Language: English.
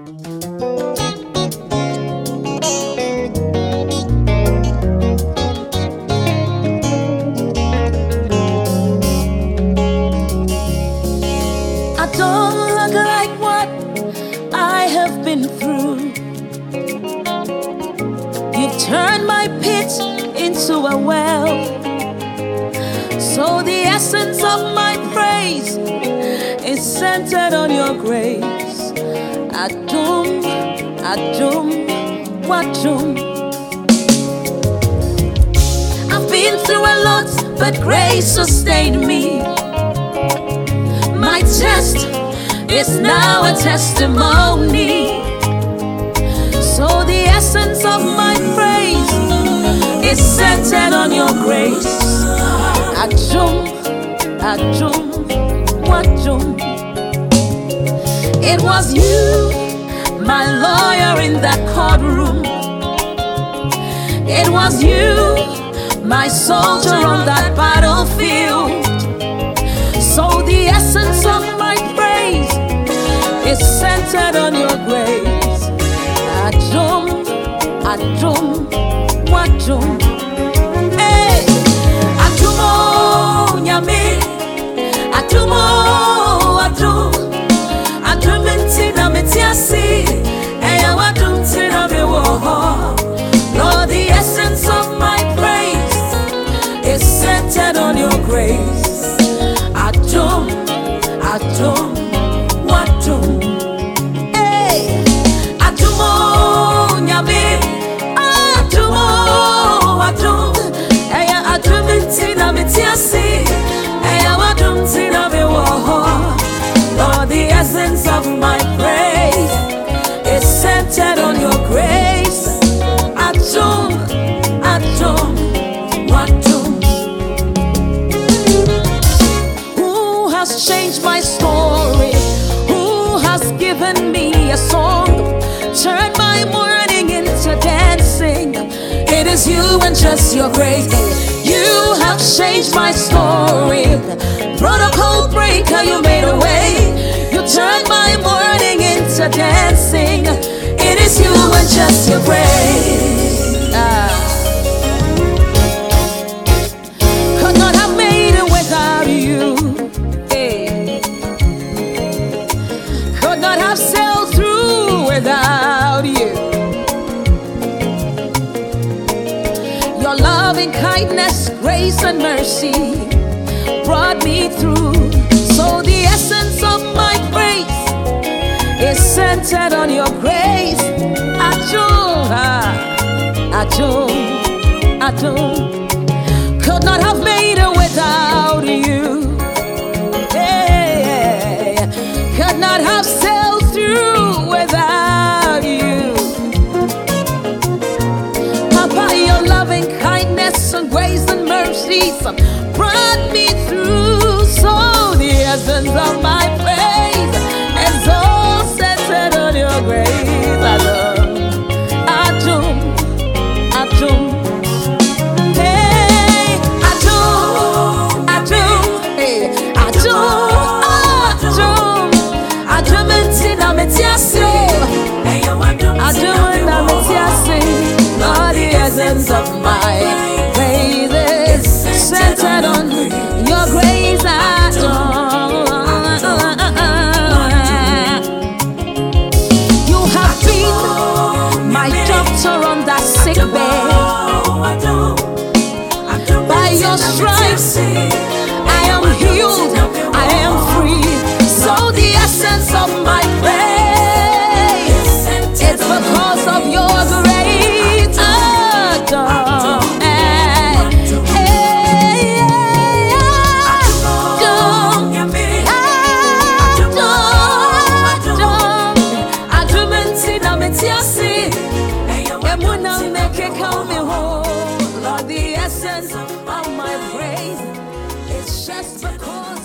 I don't look like what I have been through. You've turned my pit into a well. So the essence of my praise is centered on your grace. Adum, Adum, Wadum. I've been through a lot, but grace sustained me. My test is now a testimony. So the essence of my praise is centered on your grace. Adum, Adum, Wadum. It was you, my lawyer in that courtroom. It was you, my soldier on that battlefield. So the essence of my praise is centered on your grace. Adum, Adum, Wadum. Hey, Adumo, Nyame, Adumo, Adum, Adum intina metiasi, Eya Wadum tina mewoho. Lord, the essence of my praise is centered on your grace. Adum, Adum, Wadum. Hey, Adumo, Nyame, Adumo, Wadum. Eya Adum intina metiasi, Eya Wadum tina mewoho. Lord, the essence of my praise is centered on your grace. Adum, Adum, Wadum. Who has changed my story? Who has given me a song? Turned my mourning into dancing. It is you and just your grace. You have changed my story. Protocol breaker, you made a way. You turned my mourning into dancing. It is you and just your grace. Could not have made it without you. Hey. Could not have sailed through without you. Your loving kindness, grace and mercy brought me through. So the essence of my praise is centered on your grace. Adum, Adum, Adum. Could not have made it without you. Hey, could not have sailed through without you. Papa, your loving kindness and grace and mercies brought me through. So the essence of my praise is all centered on your grace. Adum, Adum, hey, Adum, Adum, hey, Adum, Adum, Adum intina metiasi, Adum intina metiasi. Lord, the essence of my praise is centered on your grace. Adum. You have been my doctor on that sick bed. By your stripes, I am healed, I am free. So the essence of my praise, it's because of your grace. Adum, hey, Adum, Adum, Adum intina metiasi, emuna meke come home. Lord, the essence of my praise, it's just because